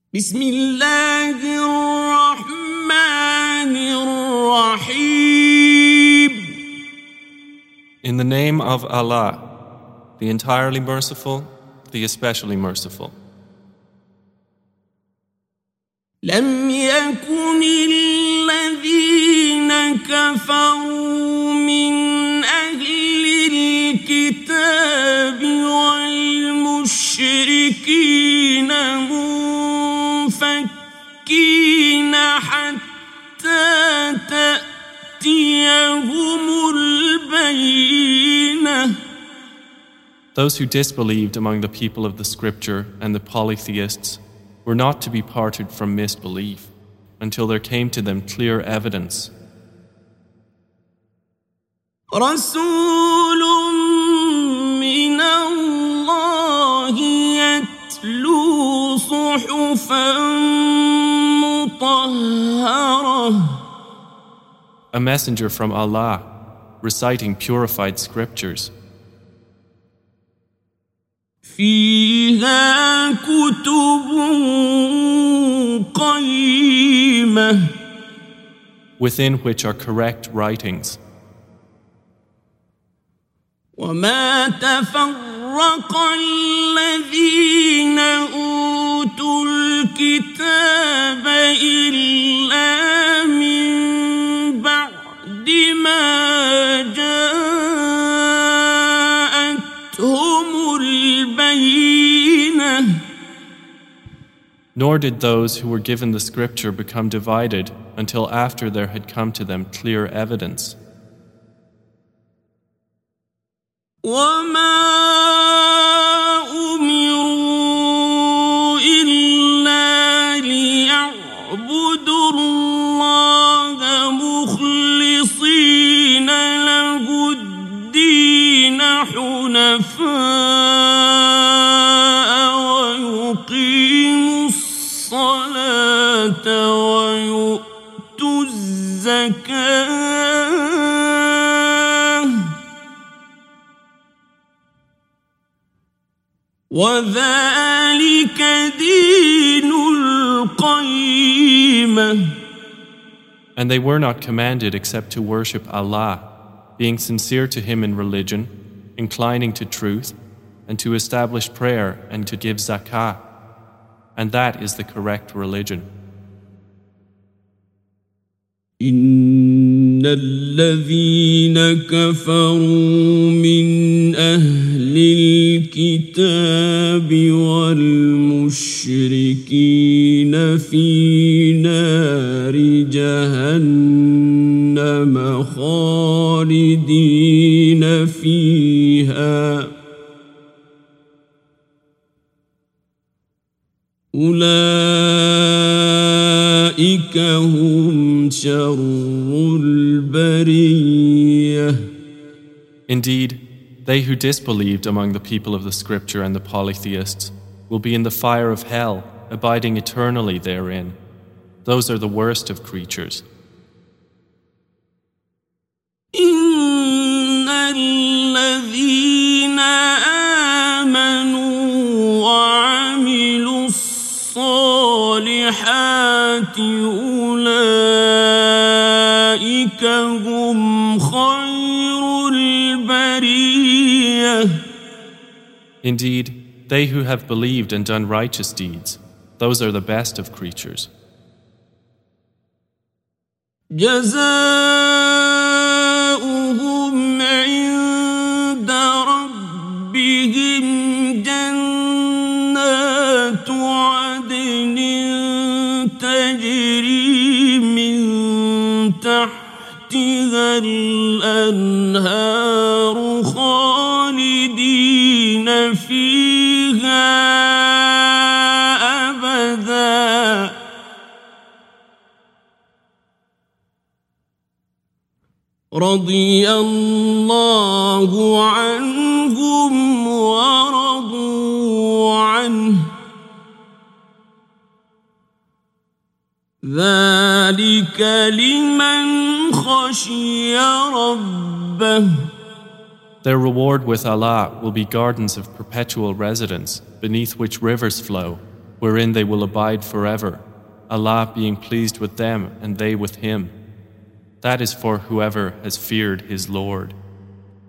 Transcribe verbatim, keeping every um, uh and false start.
بسم الله الرحمن الرحيم. In the name of Allah, the entirely merciful, the especially merciful. لم يكن الذين كفروا من أهل الكتاب والمشركين منفكين حتى تأتيهم البينة. Those who disbelieved among the people of the scripture and the polytheists were not to be parted from misbelief until there came to them clear evidence. رسول من الله يتلو صحفا مطهرة. A messenger from Allah reciting purified scriptures. فيها كتب قيمة. Within which are correct writings. وما تفرق الذين أوتوا الكتاب إلا من بعد ما جاءتهم البينة. Nor did those who were given the scripture become divided until after there had come to them clear evidence. وما أمروا إلا ليعبدوا الله مخلصين له الدين حنفاء ويقيموا الصلاة ويؤتوا الزكاة وذلك دين القيمة. And they were not commanded except to worship Allah, being sincere to Him in religion, inclining to truth, and to establish prayer and to give zakah. And that is the correct religion. إن الذين كفروا من أهل الكتاب والمشركين في نار جهنم خالدين فيها أولئك هم شر البرية. Indeed, they who disbelieved among the people of the scripture and the polytheists will be in the fire of hell, abiding eternally therein. Those are the worst of creatures. إن الذين آمنوا وعملوا الصالحات أولئك هم خير البرية. Indeed, they who have believed and done righteous deeds, those are the best of creatures. جزاؤهم عند ربهم جنات عدن تجري من تحتها الأنهار خالدين فيها أبدا رضي الله عنهم ورضوا عنه ذلك لمن خشي ربه. Their reward with Allah will be gardens of perpetual residence, beneath which rivers flow, wherein they will abide forever, Allah being pleased with them and they with Him. That is for whoever has feared his Lord.